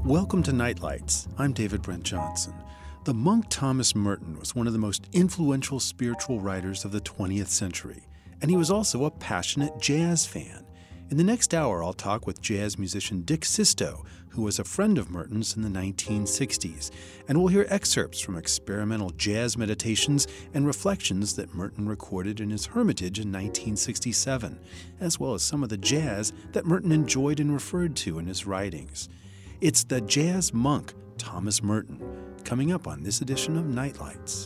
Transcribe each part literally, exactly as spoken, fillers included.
Welcome to Nightlights. I'm David Brent Johnson. The monk Thomas Merton was one of the most influential spiritual writers of the twentieth century, and he was also a passionate jazz fan. In the next hour, I'll talk with jazz musician Dick Sisto, who was a friend of Merton's in the nineteen sixties, and we'll hear excerpts from experimental jazz meditations and reflections that Merton recorded in his hermitage in nineteen sixty-seven, as well as some of the jazz that Merton enjoyed and referred to in his writings. It's the jazz monk, Thomas Merton, coming up on this edition of Nightlights.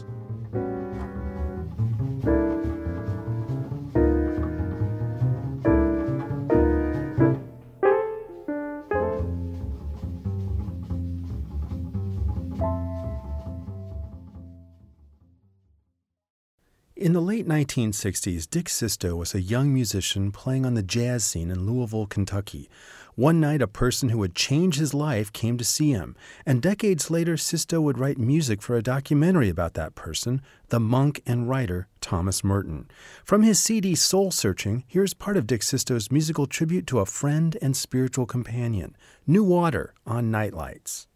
In the late nineteen sixties, Dick Sisto was a young musician playing on the jazz scene in Louisville, Kentucky. One night, a person who had changed his life came to see him, and decades later, Sisto would write music for a documentary about that person, the monk and writer Thomas Merton. From his C D Soul Searching, here's part of Dick Sisto's musical tribute to a friend and spiritual companion, New Water on Nightlights.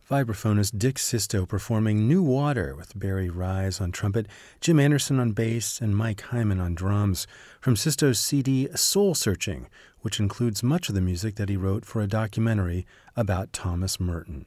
Vibraphonist Dick Sisto performing New Water with Barry Rise on trumpet, Jim Anderson on bass, and Mike Hyman on drums, from Sisto's C D Soul Searching, which includes much of the music that he wrote for a documentary about Thomas Merton.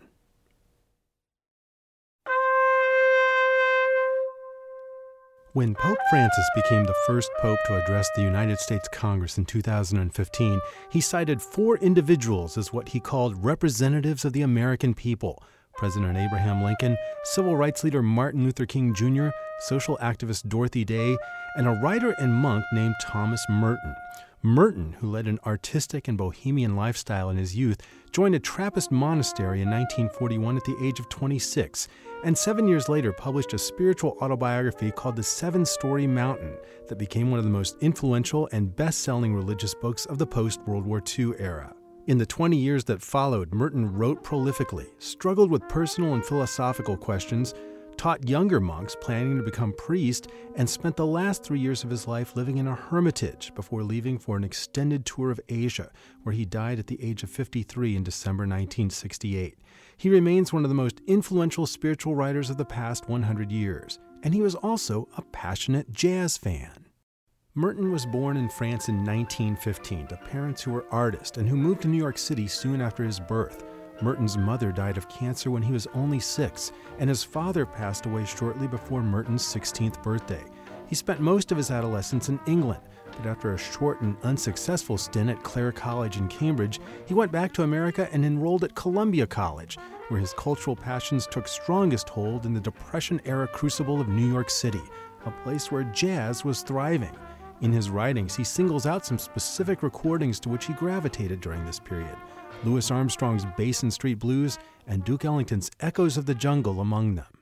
When Pope Francis became the first pope to address the United States Congress in two thousand fifteen, he cited four individuals as what he called representatives of the American people: President Abraham Lincoln, civil rights leader Martin Luther King Junior, social activist Dorothy Day, and a writer and monk named Thomas Merton. Merton, who led an artistic and bohemian lifestyle in his youth, joined a Trappist monastery in nineteen forty-one at the age of twenty-six, and seven years later published a spiritual autobiography called The Seven-Story Mountain that became one of the most influential and best-selling religious books of the post-World War Two era. In the twenty years that followed, Merton wrote prolifically, struggled with personal and philosophical questions, taught younger monks planning to become priests, and spent the last three years of his life living in a hermitage before leaving for an extended tour of Asia, where he died at the age of fifty-three in December nineteen sixty-eight. He remains one of the most influential spiritual writers of the past one hundred years, and he was also a passionate jazz fan. Merton was born in France in nineteen fifteen to parents who were artists and who moved to New York City soon after his birth. Merton's mother died of cancer when he was only six, and his father passed away shortly before Merton's sixteenth birthday. He spent most of his adolescence in England, but after a short and unsuccessful stint at Clare College in Cambridge, he went back to America and enrolled at Columbia College, where his cultural passions took strongest hold in the Depression-era crucible of New York City, a place where jazz was thriving. In his writings, he singles out some specific recordings to which he gravitated during this period: Louis Armstrong's Basin Street Blues and Duke Ellington's Echoes of the Jungle among them.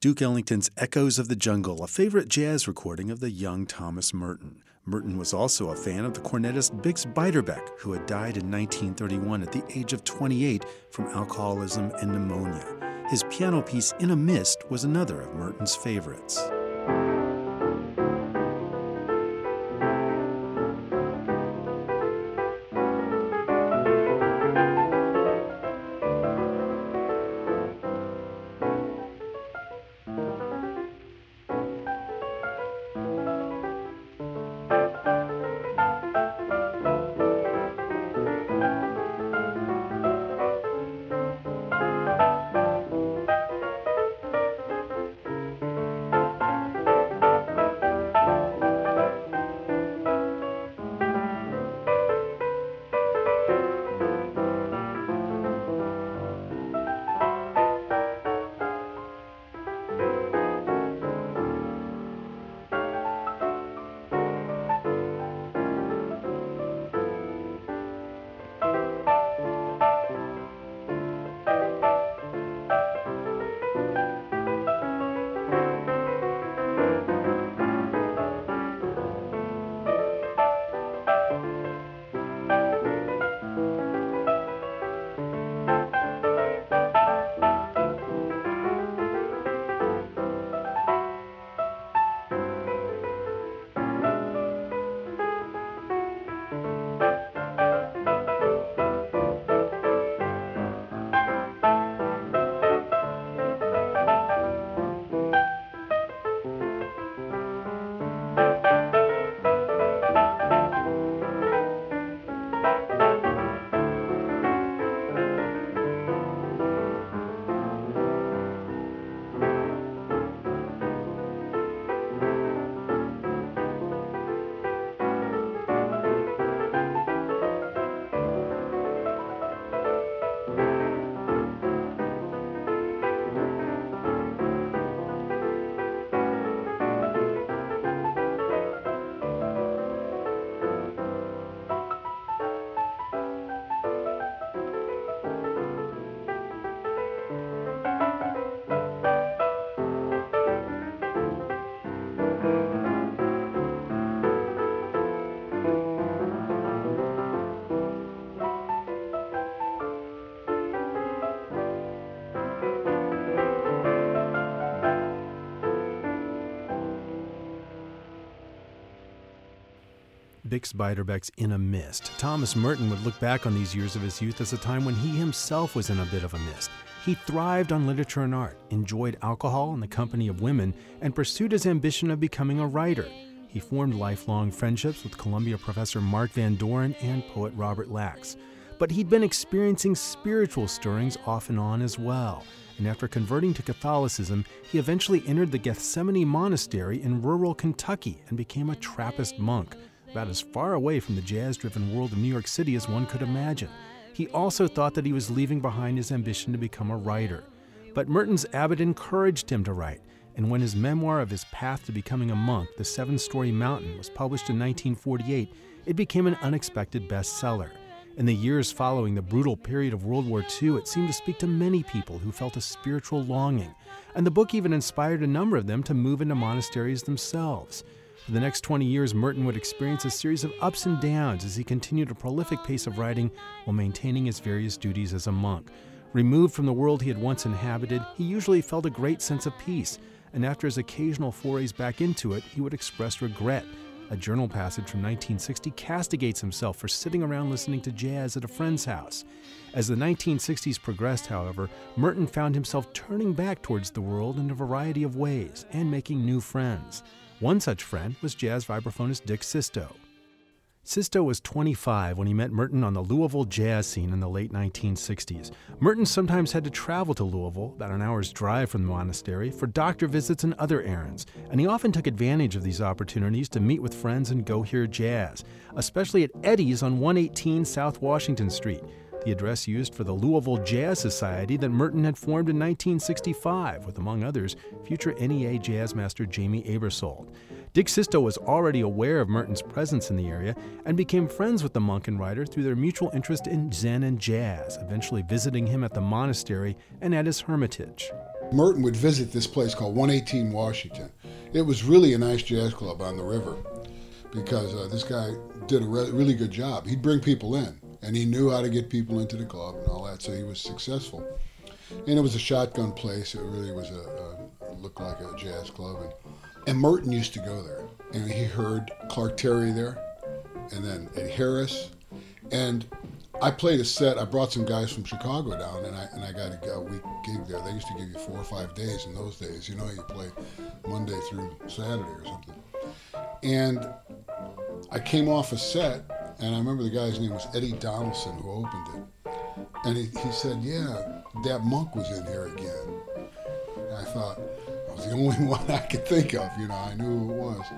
Duke Ellington's Echoes of the Jungle, a favorite jazz recording of the young Thomas Merton. Merton was also a fan of the cornetist Bix Beiderbecke, who had died in nineteen thirty-one at the age of twenty-eight from alcoholism and pneumonia. His piano piece In a Mist was another of Merton's favorites. Bix Beiderbecke's In a Mist. Thomas Merton would look back on these years of his youth as a time when he himself was in a bit of a mist. He thrived on literature and art, enjoyed alcohol and the company of women, and pursued his ambition of becoming a writer. He formed lifelong friendships with Columbia professor Mark Van Doren and poet Robert Lax. But he'd been experiencing spiritual stirrings off and on as well. And after converting to Catholicism, he eventually entered the Gethsemane Monastery in rural Kentucky and became a Trappist monk, about as far away from the jazz-driven world of New York City as one could imagine. He also thought that he was leaving behind his ambition to become a writer. But Merton's abbot encouraged him to write, and when his memoir of his path to becoming a monk, The Seven-Story Mountain, was published in nineteen forty-eight, it became an unexpected bestseller. In the years following the brutal period of World War Two, it seemed to speak to many people who felt a spiritual longing, and the book even inspired a number of them to move into monasteries themselves. For the next twenty years, Merton would experience a series of ups and downs as he continued a prolific pace of writing while maintaining his various duties as a monk. Removed from the world he had once inhabited, he usually felt a great sense of peace, and after his occasional forays back into it, he would express regret. A journal passage from nineteen sixty castigates himself for sitting around listening to jazz at a friend's house. As the nineteen sixties progressed, however, Merton found himself turning back towards the world in a variety of ways and making new friends. One such friend was jazz vibraphonist Dick Sisto. Sisto was twenty-five when he met Merton on the Louisville jazz scene in the late nineteen sixties. Merton sometimes had to travel to Louisville, about an hour's drive from the monastery, for doctor visits and other errands, and he often took advantage of these opportunities to meet with friends and go hear jazz, especially at Eddie's on one eighteen South Washington Street, the address used for the Louisville Jazz Society that Merton had formed in nineteen sixty-five with, among others, future N E A jazz master Jamie Aebersold. Dick Sisto was already aware of Merton's presence in the area and became friends with the monk and writer through their mutual interest in Zen and jazz, eventually visiting him at the monastery and at his hermitage. Merton would visit this place called one eighteen Washington. It was really a nice jazz club on the river because uh, this guy did a re- really good job. He'd bring people in, and he knew how to get people into the club and all that, so he was successful. And it was a shotgun place. It really was a, a looked like a jazz club. And, and Merton used to go there, and he heard Clark Terry there, and then Eddie Harris. And I played a set. I brought some guys from Chicago down, and I and I got a, a week gig there. They used to give you four or five days in those days. You know, you play Monday through Saturday or something. And I came off a set, and I remember the guy's name was Eddie Donaldson, who opened it. And he, he said, yeah, that Monk was in here again. And I thought, it was the only one I could think of, you know, I knew who it was.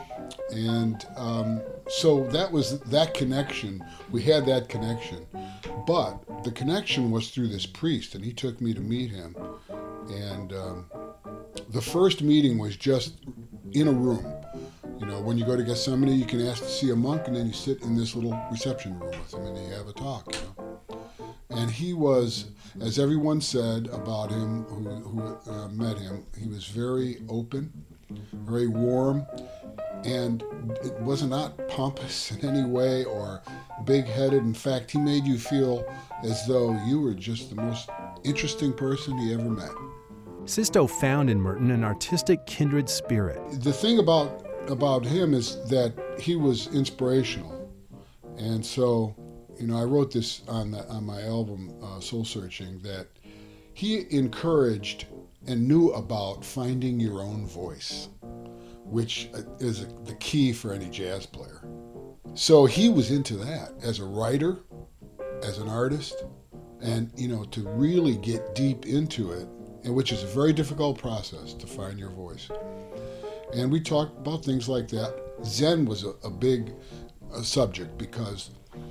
And um, so that was that connection. We had that connection. But the connection was through this priest, and he took me to meet him. And um, the first meeting was just in a room. You know, when you go to Gethsemane, you can ask to see a monk, and then you sit in this little reception room with him, and you have a talk, you know. And he was, as everyone said about him who, who uh, met him, he was very open, very warm, and it was not pompous in any way or big-headed. In fact, he made you feel as though you were just the most interesting person he ever met. Sisto found in Merton an artistic kindred spirit. The thing about about him is that he was inspirational. And so, you know, I wrote this on the, on my album, uh, Soul Searching, that he encouraged and knew about finding your own voice, which is the key for any jazz player. So he was into that as a writer, as an artist, and, you know, to really get deep into it, and which is a very difficult process to find your voice. And we talked about things like that. Zen was a, a big uh, subject because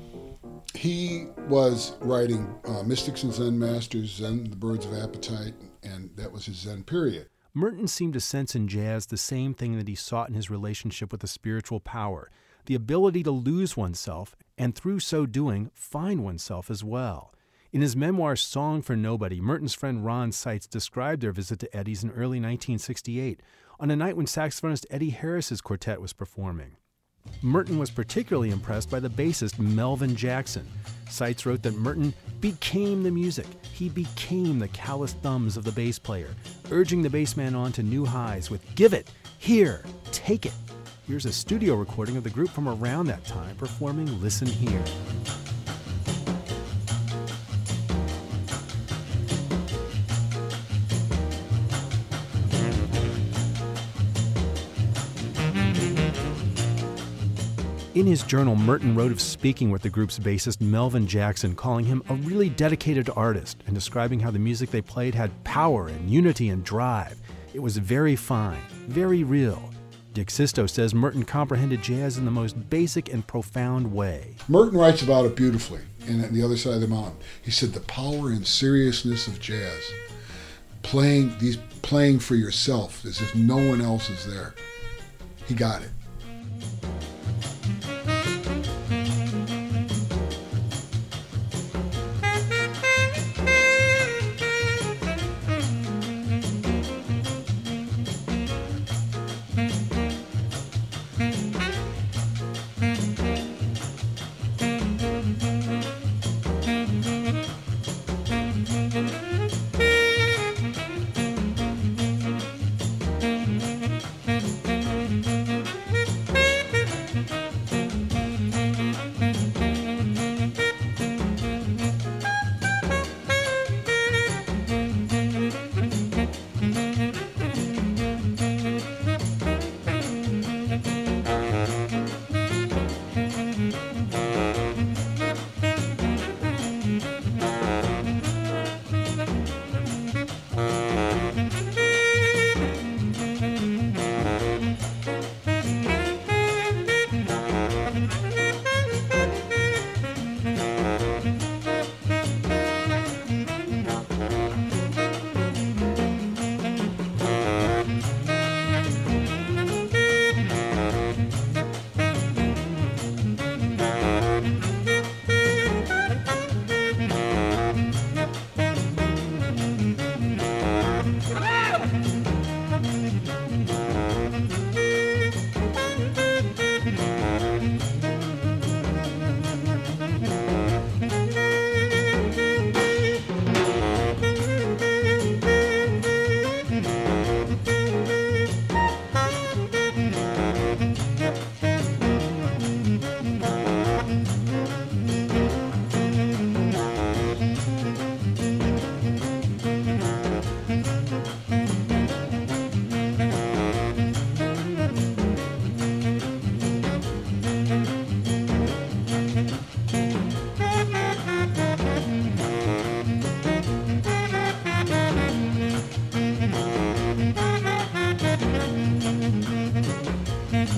he was writing uh, Mystics and Zen Masters, Zen, The Birds of Appetite, and that was his Zen period. Merton seemed to sense in jazz the same thing that he sought in his relationship with the spiritual power, the ability to lose oneself, and through so doing, find oneself as well. In his memoir, Song for Nobody, Merton's friend Ron Seitz described their visit to Eddie's in early nineteen sixty-eight, on a night when saxophonist Eddie Harris's quartet was performing. Merton was particularly impressed by the bassist Melvin Jackson. Seitz wrote that Merton became the music. He became the calloused thumbs of the bass player, urging the bassman on to new highs with "Give it! Here! Take it!" Here's a studio recording of the group from around that time performing Listen Here. In his journal, Merton wrote of speaking with the group's bassist Melvin Jackson, calling him a really dedicated artist and describing how the music they played had power and unity and drive. It was very fine, very real. Dick Sisto says Merton comprehended jazz in the most basic and profound way. Merton writes about it beautifully in The Other Side of the Mountain. He said the power and seriousness of jazz, playing these playing for yourself as if no one else is there. He got it.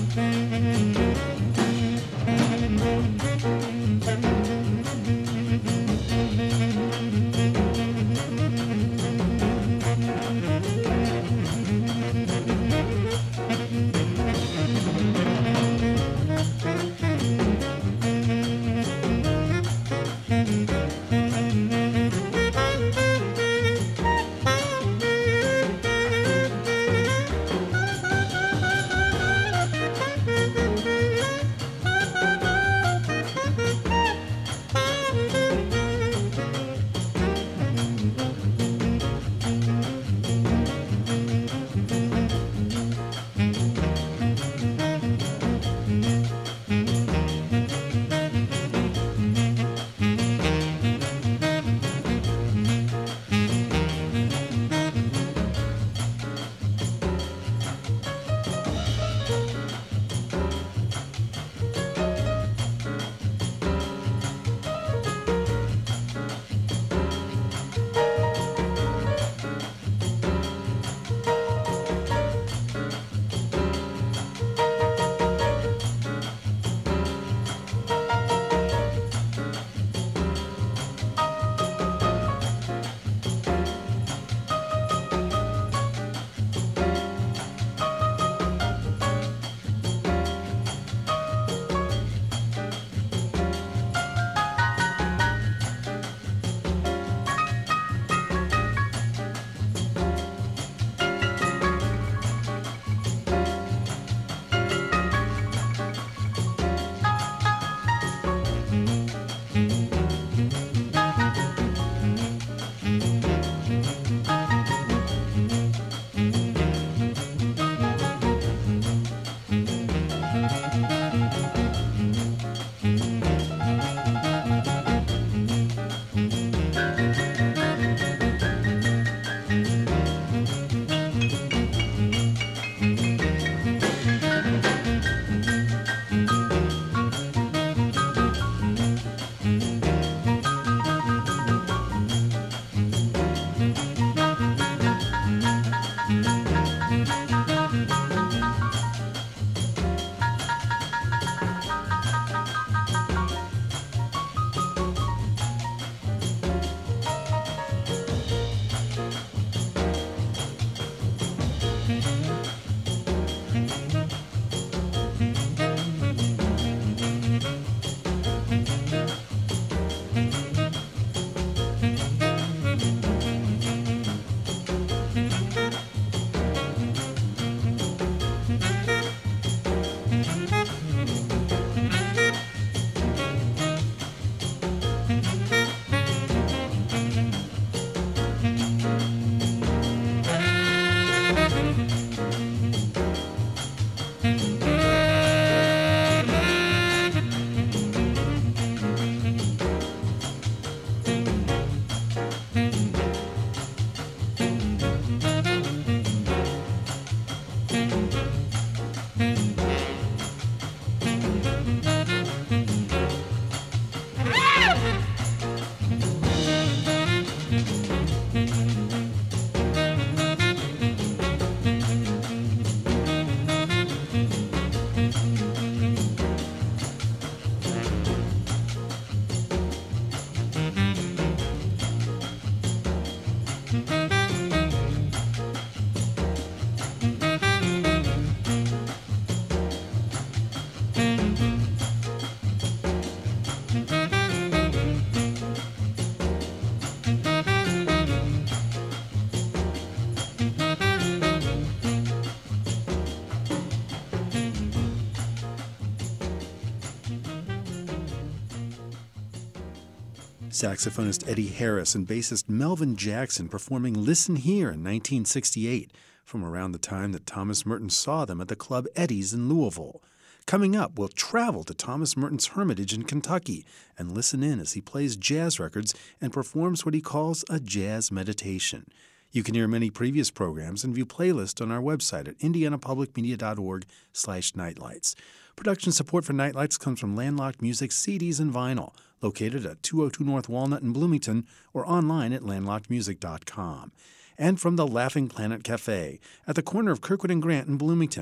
Saxophonist Eddie Harris and bassist Melvin Jackson performing Listen Here in nineteen sixty-eight, from around the time that Thomas Merton saw them at the Club Eddie's in Louisville. Coming up, we'll travel to Thomas Merton's Hermitage in Kentucky and listen in as he plays jazz records and performs what he calls a jazz meditation. You can hear many previous programs and view playlists on our website at indianapublicmedia.org slash nightlights. Production support for Nightlights comes from Landlocked Music C Ds and Vinyl, located at two oh two North Walnut in Bloomington or online at landlocked music dot com. And from the Laughing Planet Cafe at the corner of Kirkwood and Grant in Bloomington.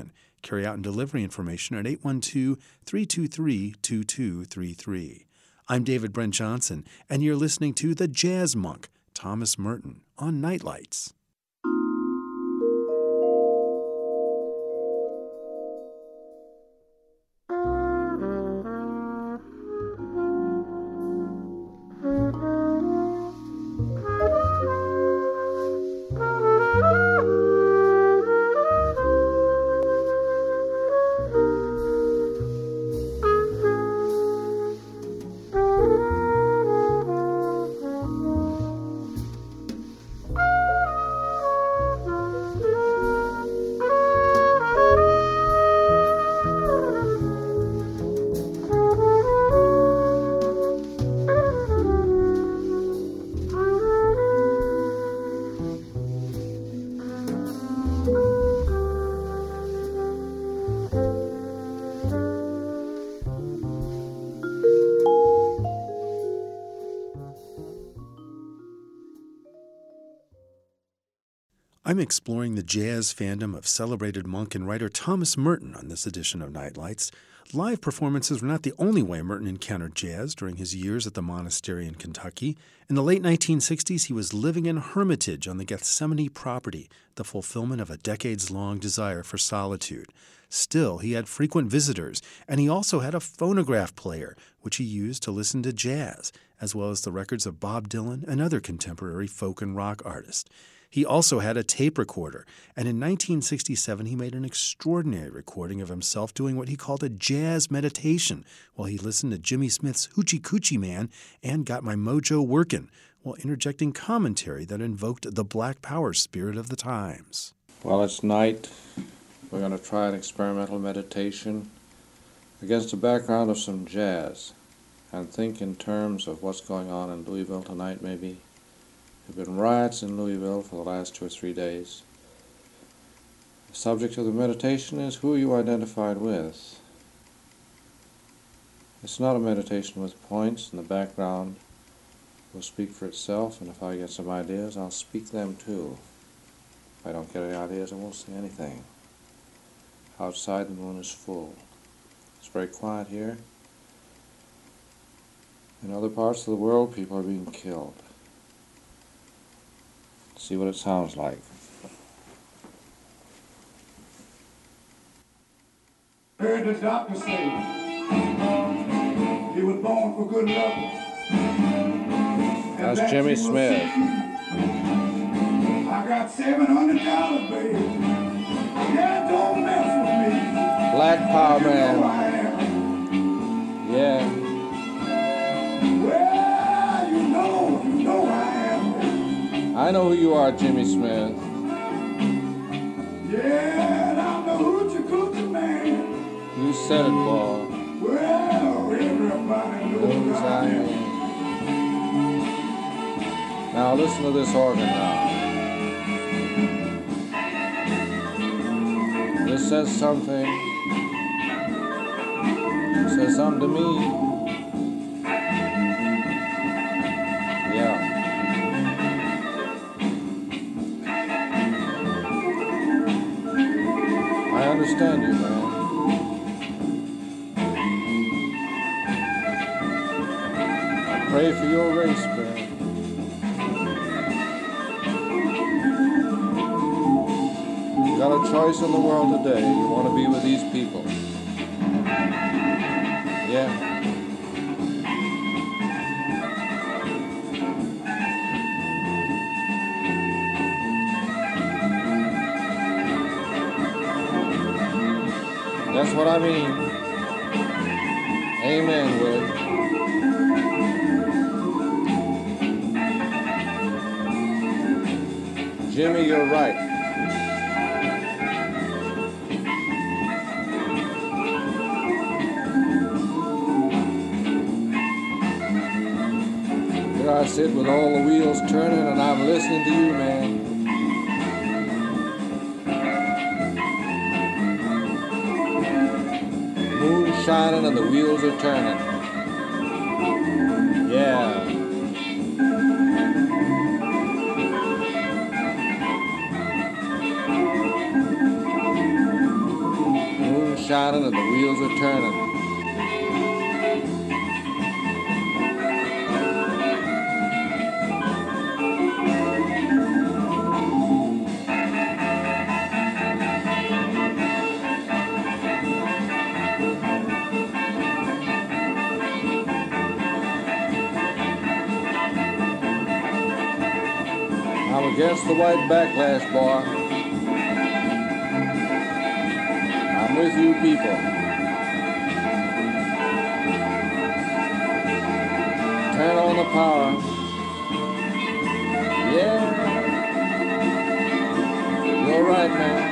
carry out and delivery information at eight one two, three two three, two two three three. I'm David Brent Johnson, and you're listening to The Jazz Monk, Thomas Merton, on Nightlights. I'm exploring the jazz fandom of celebrated monk and writer Thomas Merton on this edition of Nightlights. Live performances were not the only way Merton encountered jazz during his years at the monastery in Kentucky. In the late nineteen sixties, he was living in Hermitage on the Gethsemane property, the fulfillment of a decades-long desire for solitude. Still, he had frequent visitors, and he also had a phonograph player, which he used to listen to jazz, as well as the records of Bob Dylan and other contemporary folk and rock artists. He also had a tape recorder, and in nineteen sixty-seven he made an extraordinary recording of himself doing what he called a jazz meditation while he listened to Jimmy Smith's Hoochie Coochie Man and Got My Mojo Workin', while interjecting commentary that invoked the Black Power spirit of the times. Well, it's night. We're going to try an experimental meditation against the background of some jazz and think in terms of what's going on in Louisville tonight, maybe. There have been riots in Louisville for the last two or three days. The subject of the meditation is who you identified with. It's not a meditation with points, and the background will speak for itself, and if I get some ideas, I'll speak them too. If I don't get any ideas, I won't say anything. Outside, the moon is full. It's very quiet here. In other parts of the world, people are being killed. See what it sounds like. Heard the doctor say he was born for good luck. That's Jimmy Smith. I got seven hundred dollars, baby. Yeah, don't mess with me. Black Power You know Man. I am. Yeah. Well, you know, you know I am. I know who you are, Jimmy Smith. Yeah, I'm the Hoochie Coochie Man. You said it, boy. Well, everybody knows Knows I I am. am. Now listen to this organ now. This says something. It says something to me. Yeah. I understand you, man. I pray for your race, man. You got a choice in the world today. You want to be with these people. Yeah. That's what I mean. Amen, Willie. Jimmy, you're right. Here I sit with all the wheels turning and I'm listening to you, man. Moon shining and the wheels are turning. Yeah. shining and the wheels are turning. I'm against the white backlash, boy. I'm with you people. Turn on the power. Yeah. You're right, man.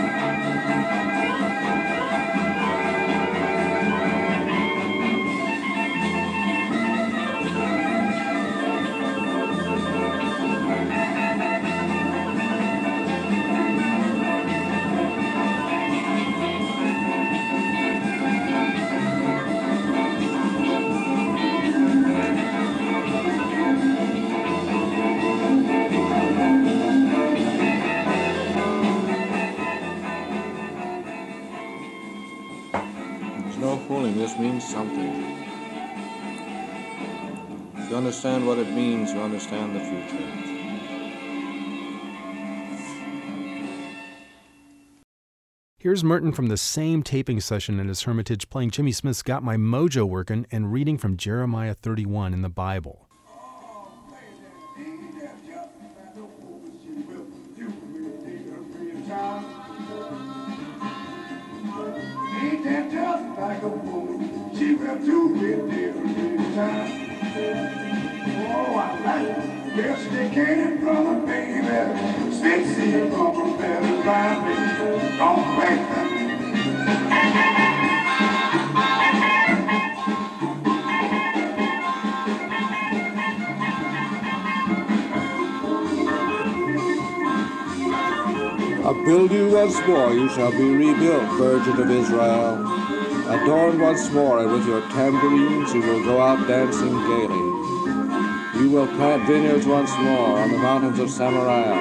No fooling, this means something. If you understand what it means, you understand the future. Here's Merton from the same taping session at his Hermitage playing Jimmy Smith's Got My Mojo Workin' and reading from Jeremiah thirty-one in the Bible. Ain't that just like a woman? She will do it every time. Oh, I like it. Domesticated from a baby. Spixie from a better baby. Don't wait for me. I'll build you once more, you shall be rebuilt, Virgin of Israel. Adorned once more, and with your tambourines you will go out dancing gaily. You will plant vineyards once more on the mountains of Samaria.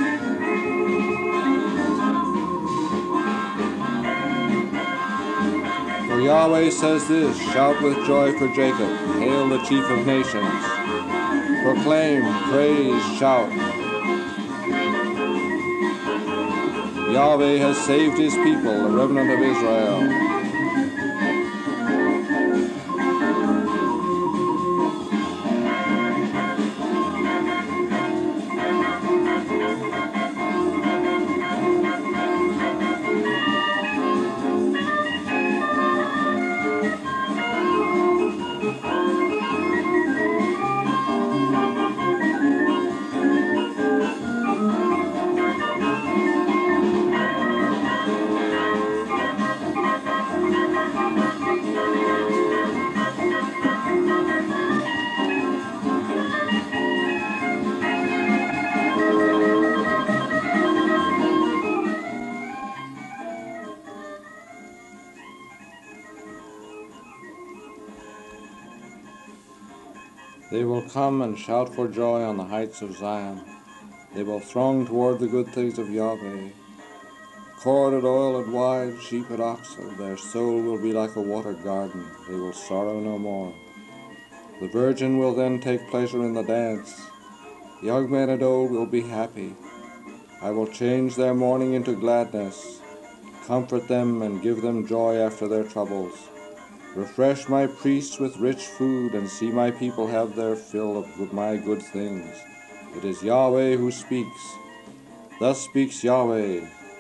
For Yahweh says this, shout with joy for Jacob, hail the chief of nations. Proclaim, praise, shout. Yahweh has saved his people, the remnant of Israel. They will come and shout for joy on the heights of Zion. They will throng toward the good things of Yahweh. Corn and oil and wine, sheep and oxen, their soul will be like a watered garden. They will sorrow no more. The virgin will then take pleasure in the dance. Young men and old will be happy. I will change their mourning into gladness, comfort them and give them joy after their troubles. Refresh my priests with rich food, and see my people have their fill of my good things. It is Yahweh who speaks. Thus speaks Yahweh.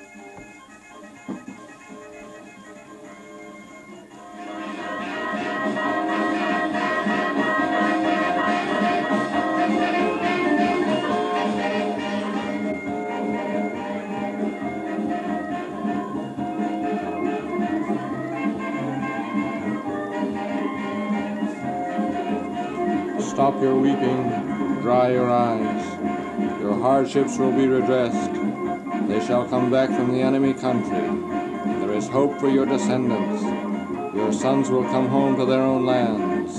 Stop your weeping, dry your eyes. Your hardships will be redressed. They shall come back from the enemy country. There is hope for your descendants. Your sons will come home to their own lands.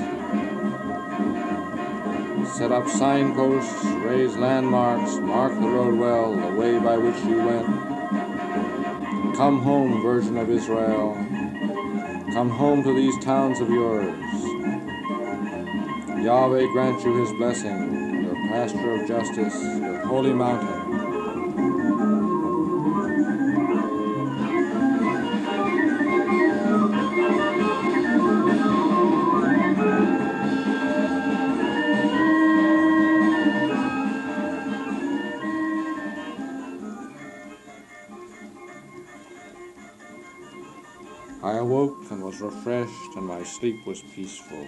Set up signposts, raise landmarks, mark the road well, the way by which you went. Come home, Virgin of Israel. come home to these towns of yours. Yahweh grant you his blessing, your pasture of justice, your holy mountain. I awoke and was refreshed, and my sleep was peaceful.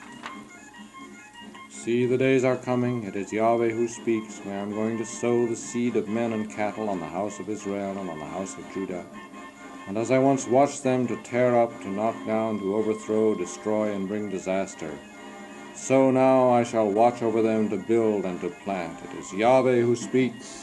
See, the days are coming, it is Yahweh who speaks, when I am going to sow the seed of men and cattle on the house of Israel and on the house of Judah. And as I once watched them to tear up, to knock down, to overthrow, destroy, and bring disaster, so now I shall watch over them to build and to plant. It is Yahweh who speaks.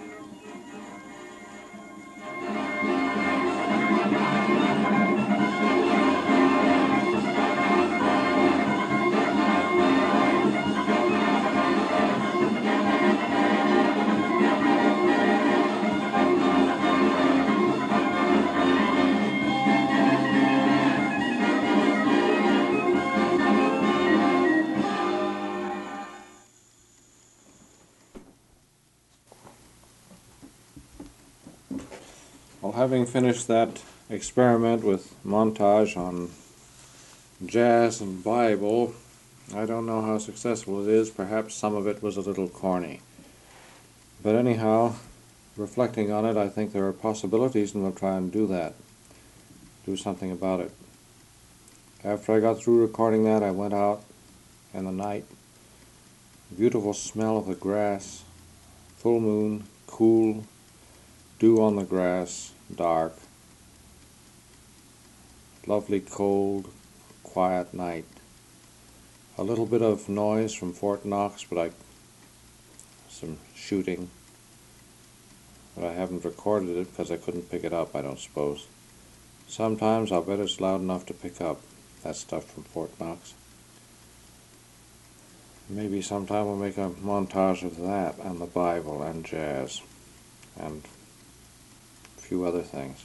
Well, having finished that experiment with montage on jazz and Bible, I don't know how successful it is. Perhaps some of it was a little corny. But anyhow, reflecting on it, I think there are possibilities, and we'll try and do that. Do something about it. After I got through recording that, I went out in the night. Beautiful smell of the grass, full moon, cool, dew on the grass, dark, lovely cold, quiet night. A little bit of noise from Fort Knox, but I, some shooting, but I haven't recorded it because I couldn't pick it up, I don't suppose. Sometimes I'll bet it's loud enough to pick up that stuff from Fort Knox. Maybe sometime we'll make a montage of that and the Bible and jazz and few other things.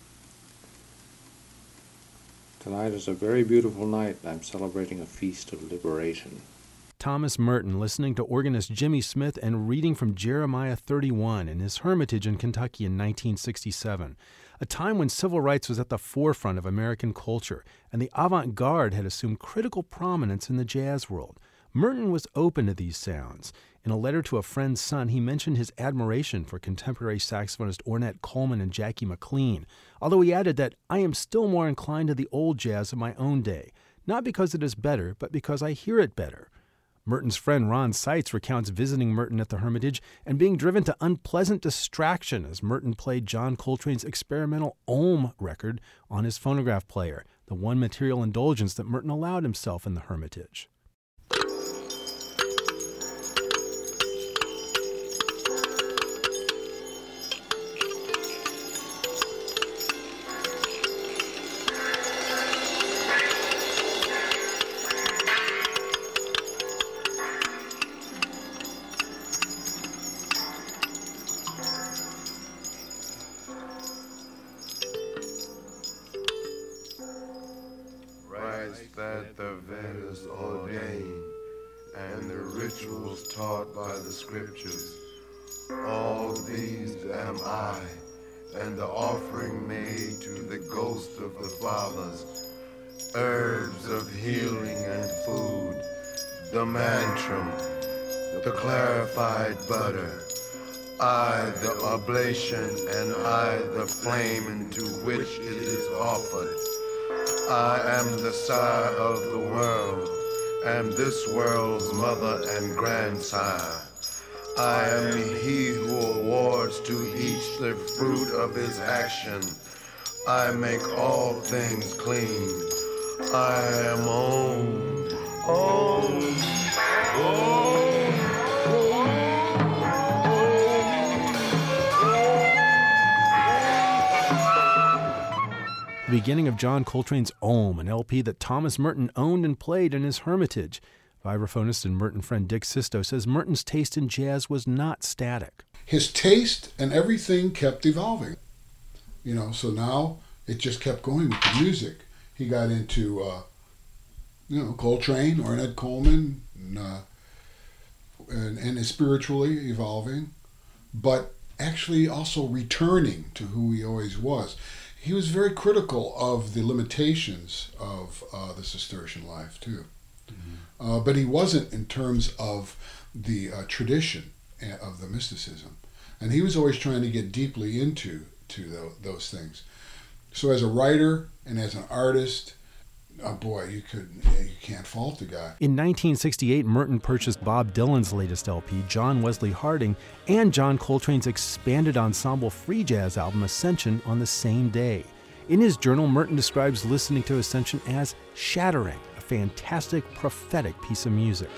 Tonight is a very beautiful night. I'm celebrating a feast of liberation. Thomas Merton listening to organist Jimmy Smith and reading from Jeremiah thirty-one in his hermitage in Kentucky in nineteen sixty-seven, a time when civil rights was at the forefront of American culture and the avant-garde had assumed critical prominence in the jazz world. Merton was open to these sounds. In a letter to a friend's son, he mentioned his admiration for contemporary saxophonist Ornette Coleman and Jackie McLean, although he added that, "I am still more inclined to the old jazz of my own day, not because it is better, but because I hear it better." Merton's friend Ron Seitz recounts visiting Merton at the Hermitage and being driven to unpleasant distraction as Merton played John Coltrane's experimental Ohm record on his phonograph player, the one material indulgence that Merton allowed himself in the Hermitage. That the Vedas ordain, and the rituals taught by the scriptures. All these am I, and the offering made to the ghost of the fathers, herbs of healing and food, the mantram, the clarified butter, I the oblation, and I the flame into which it is offered. I am the sire of the world, am this world's mother and grandsire. I am he who awards to each the fruit of his action. I make all things clean. I am Om, Om, Om. The beginning of John Coltrane's Ohm, an L P that Thomas Merton owned and played in his Hermitage. Vibraphonist and Merton friend Dick Sisto says Merton's taste in jazz was not static. His taste and everything kept evolving. You know, so now it just kept going with the music. he got into, uh, you know, Coltrane, Ornette Coleman, and, uh, and, and is spiritually evolving, but actually also returning to who he always was. He was very critical of the limitations of uh, the Cistercian life, too. Mm-hmm. Uh, but he wasn't in terms of the uh, tradition of the mysticism. And he was always trying to get deeply into to the, those things. So as a writer and as an artist, oh boy, you could you can't fault the guy. In nineteen sixty-eight, Merton purchased Bob Dylan's latest L P, John Wesley Harding, and John Coltrane's expanded ensemble free jazz album, Ascension, on the same day. In his journal, Merton describes listening to Ascension as shattering, a fantastic, prophetic piece of music.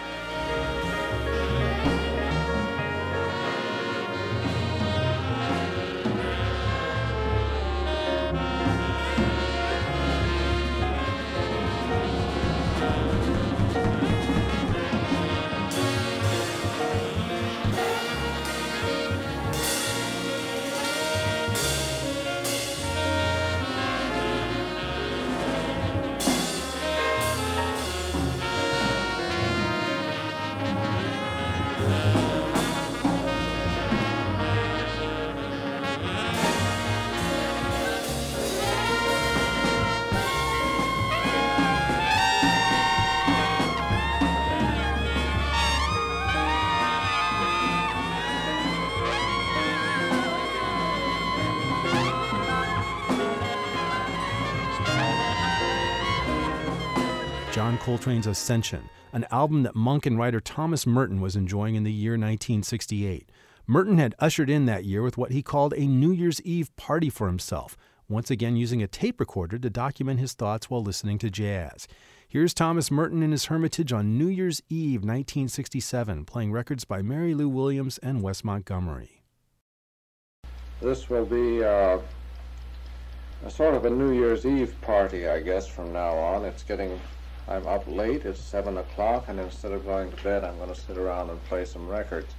John Coltrane's Ascension, an album that monk and writer Thomas Merton was enjoying in the year nineteen sixty-eight. Merton had ushered in that year with what he called a New Year's Eve party for himself, once again using a tape recorder to document his thoughts while listening to jazz. Here's Thomas Merton in his Hermitage on New Year's Eve nineteen sixty-seven, playing records by Mary Lou Williams and Wes Montgomery. This will be uh, a sort of a New Year's Eve party, I guess, from now on. It's getting... I'm up late, it's seven o'clock, and instead of going to bed, I'm going to sit around and play some records.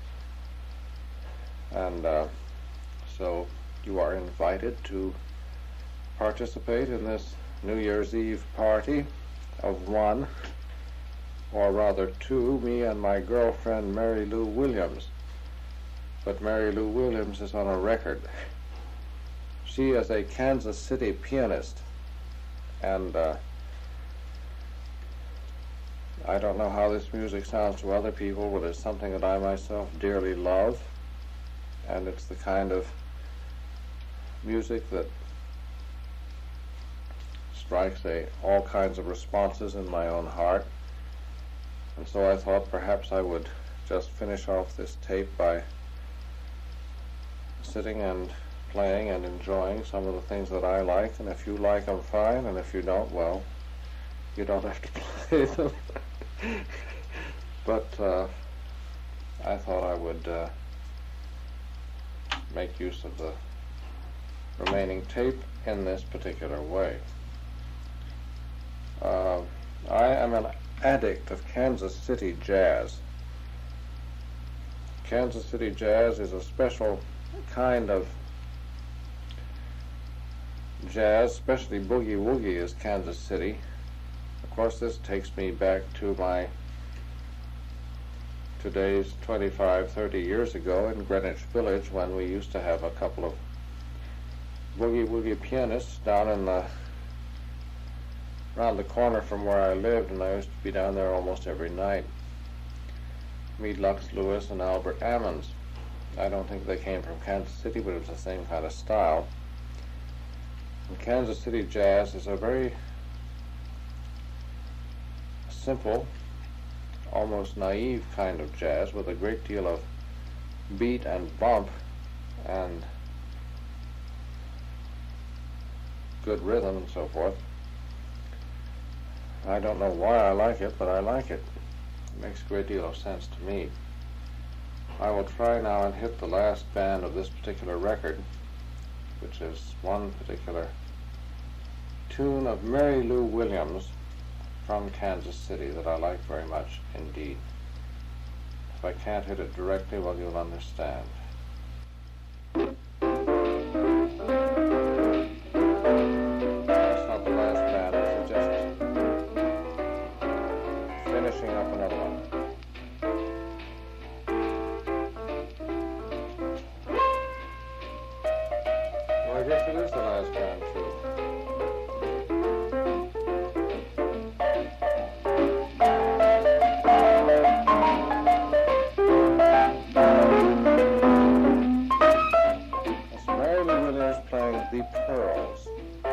And uh, so you are invited to participate in this New Year's Eve party of one, or rather two, me and my girlfriend Mary Lou Williams. But Mary Lou Williams is on a record. She is a Kansas City pianist, and uh, I don't know how this music sounds to other people, but it's something that I myself dearly love, and it's the kind of music that strikes a, all kinds of responses in my own heart. And so I thought perhaps I would just finish off this tape by sitting and playing and enjoying some of the things that I like, and if you like them, fine, and if you don't, well, you don't have to play them. But uh, I thought I would uh, make use of the remaining tape in this particular way. Uh, I am an addict of Kansas City jazz. Kansas City jazz is a special kind of jazz, especially boogie woogie is Kansas City. Of course, this takes me back to my today's twenty-five, thirty years ago in Greenwich Village, when we used to have a couple of boogie woogie pianists down in the around the corner from where I lived, and I used to be down there almost every night. Meet Lux Lewis and Albert Ammons. I don't think they came from Kansas City, but it was the same kind of style. And Kansas City jazz is a very simple, almost naive kind of jazz with a great deal of beat and bump and good rhythm and so forth. I don't know why I like it, but I like it. It makes a great deal of sense to me. I will try now and hit the last band of this particular record, which is one particular tune of Mary Lou Williams from Kansas City that I like very much indeed. If I can't hit it directly, well, you'll understand. That's not the last finishing up another one. Well, I guess it is the last band, too. That's Mary Lou Williams playing The Pearls.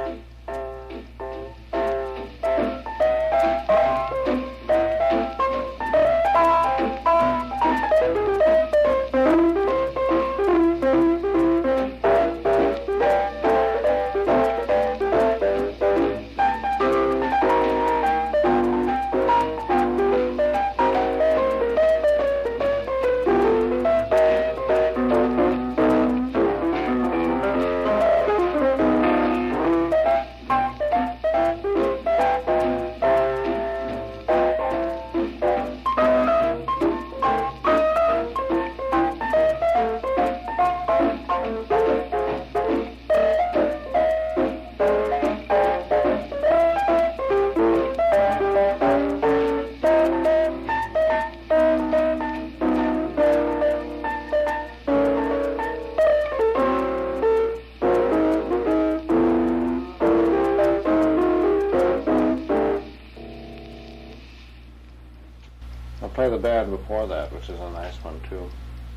I'll play the band before that, which is a nice one, too.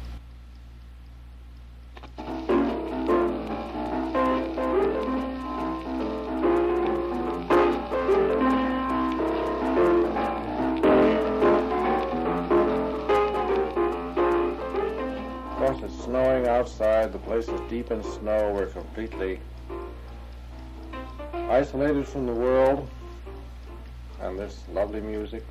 Of course, it's snowing outside. The place is deep in snow. We're completely isolated from the world and this lovely music.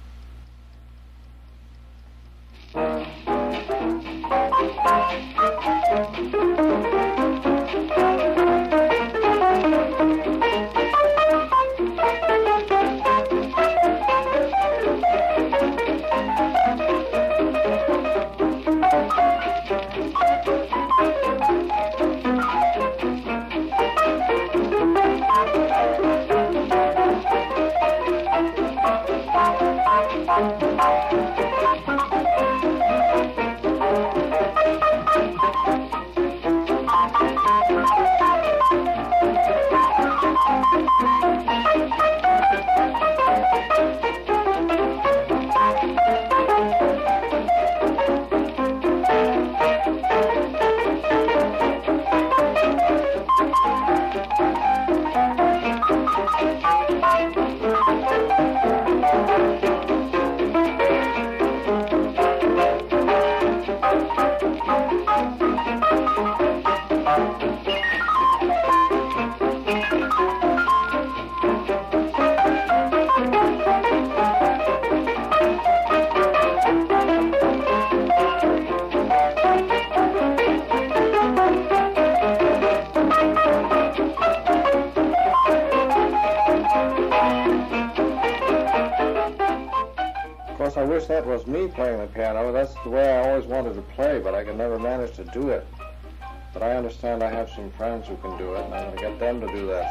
I wish that was me playing the piano. That's the way I always wanted to play, but I could never manage to do it. But I understand I have some friends who can do it, and I'm going to get them to do that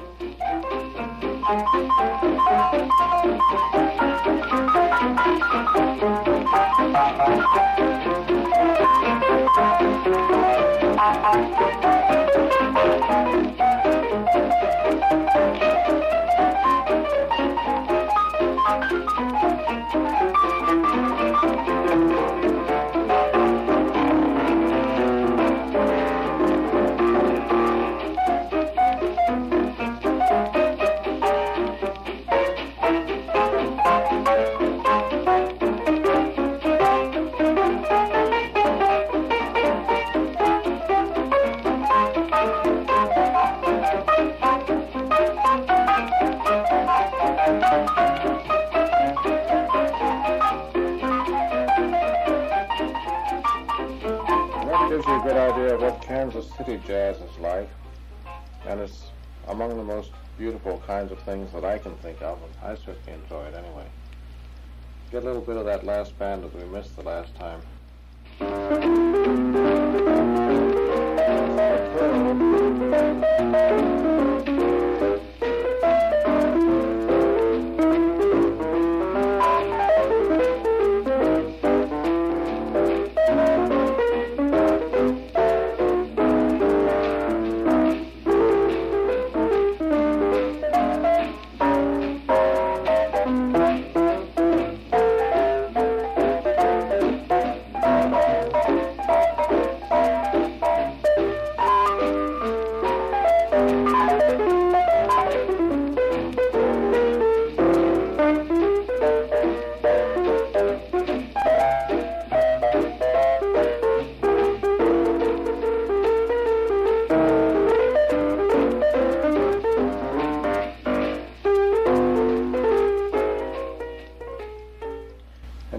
gives you a good idea of what Kansas City jazz is like, and it's among the most beautiful kinds of things that I can think of, and I certainly enjoy it anyway. Get a little bit of that last band that we missed the last time.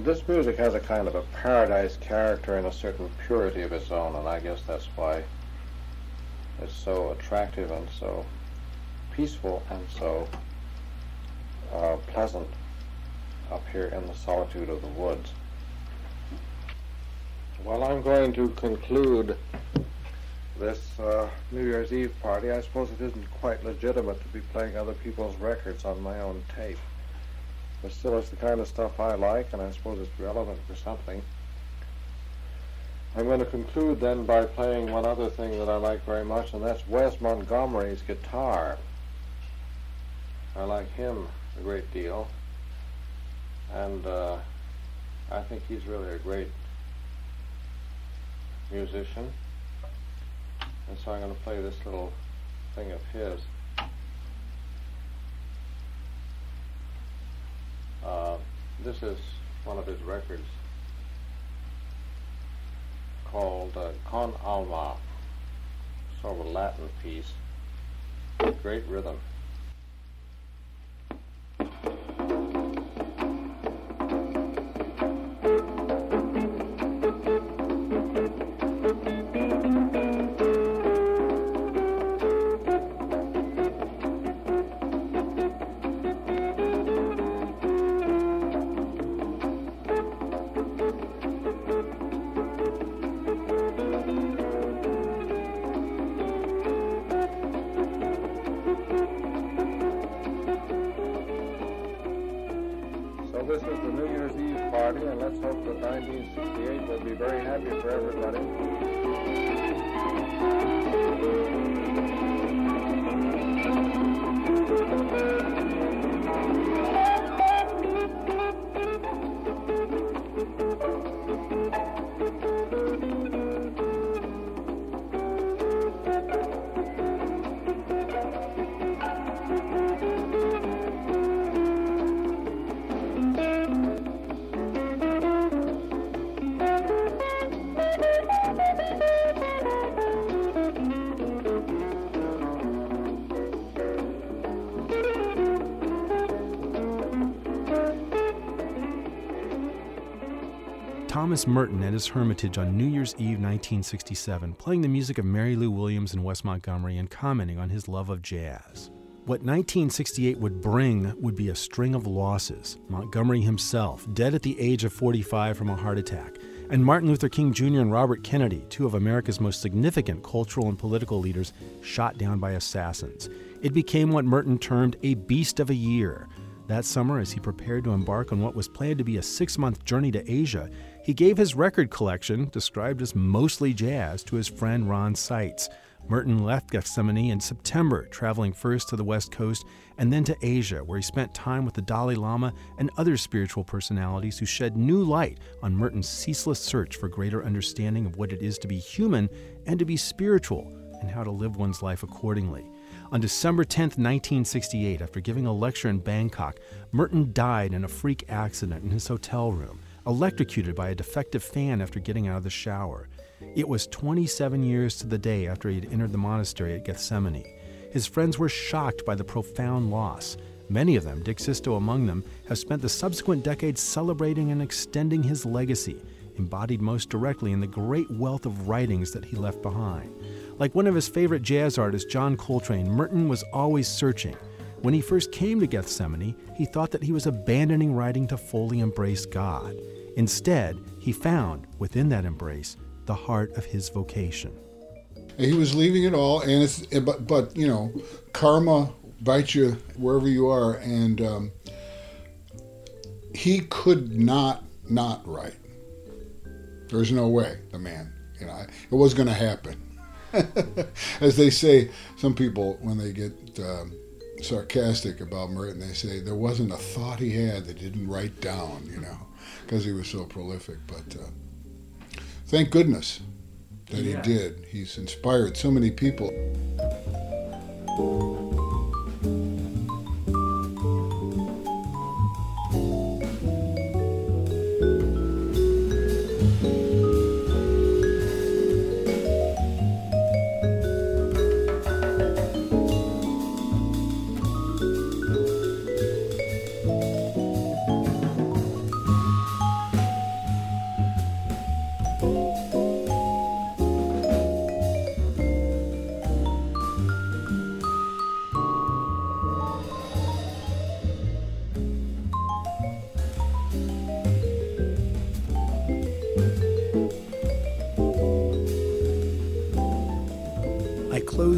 And this music has a kind of a paradise character and a certain purity of its own, and I guess that's why it's so attractive and so peaceful and so uh, pleasant up here in the solitude of the woods. Well, I'm going to conclude this uh, New Year's Eve party. I suppose it isn't quite legitimate to be playing other people's records on my own tape. But still, it's the kind of stuff I like, and I suppose it's relevant for something. I'm going to conclude then by playing one other thing that I like very much, and that's Wes Montgomery's guitar. I like him a great deal, and uh, I think he's really a great musician. And so I'm going to play this little thing of his. Uh, this is one of his records called uh, Con Alma, sort of a Latin piece. Great rhythm. This is the New Year's Eve party, and let's hope that nineteen sixty-eight will be very happy for everybody. Thomas Merton at his Hermitage on New Year's Eve nineteen sixty-seven, playing the music of Mary Lou Williams and Wes Montgomery and commenting on his love of jazz. What nineteen sixty-eight would bring would be a string of losses. Montgomery himself, dead at the age of forty-five from a heart attack, and Martin Luther King Junior and Robert Kennedy, two of America's most significant cultural and political leaders, shot down by assassins. It became what Merton termed a beast of a year. That summer, as he prepared to embark on what was planned to be a six-month journey to Asia, he gave his record collection, described as mostly jazz, to his friend Ron Seitz. Merton left Gethsemane in September, traveling first to the West Coast and then to Asia, where he spent time with the Dalai Lama and other spiritual personalities who shed new light on Merton's ceaseless search for greater understanding of what it is to be human and to be spiritual, and how to live one's life accordingly. On December tenth, nineteen sixty-eight, after giving a lecture in Bangkok, Merton died in a freak accident in his hotel room, electrocuted by a defective fan after getting out of the shower. It was twenty-seven years to the day after he had entered the monastery at Gethsemane. His friends were shocked by the profound loss. Many of them, Dick Sisto among them, have spent the subsequent decades celebrating and extending his legacy, embodied most directly in the great wealth of writings that he left behind. Like one of his favorite jazz artists, John Coltrane, Merton was always searching. When he first came to Gethsemane, he thought that he was abandoning writing to fully embrace God. Instead, he found, within that embrace, the heart of his vocation. He was leaving it all, and it's but, but you know, karma bites you wherever you are, and um, he could not not write. There's no way, the man. You know, it was going to happen. As they say, some people, when they get um, sarcastic about Merton, they say there wasn't a thought he had that he didn't write down, you know, because he was so prolific. But uh, thank goodness that yeah. he did. He's inspired so many people.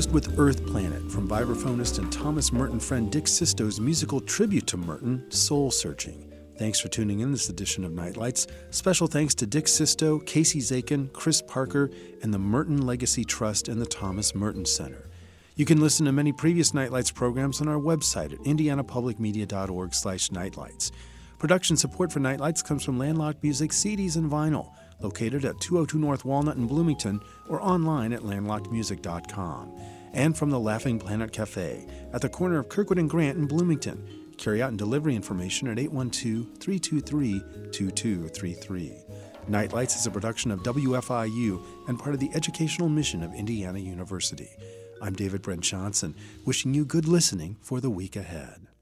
closed with Earth Planet from vibraphonist and Thomas Merton friend Dick Sisto's musical tribute to Merton, Soul Searching. Thanks for tuning in this edition of Nightlights. Special thanks to Dick Sisto, Casey Zakin, Chris Parker, and the Merton Legacy Trust and the Thomas Merton Center. You can listen to many previous Nightlights programs on our website at indianapublicmedia.org slash nightlights. Production support for Nightlights comes from Landlocked Music C Ds and Vinyl, located at two oh two North Walnut in Bloomington or online at landlocked music dot com. And from the Laughing Planet Cafe at the corner of Kirkwood and Grant in Bloomington. Carry out and delivery information at eight one two, three two three, two two three three. Nightlights is a production of W F I U and part of the educational mission of Indiana University. I'm David Brent Johnson, wishing you good listening for the week ahead.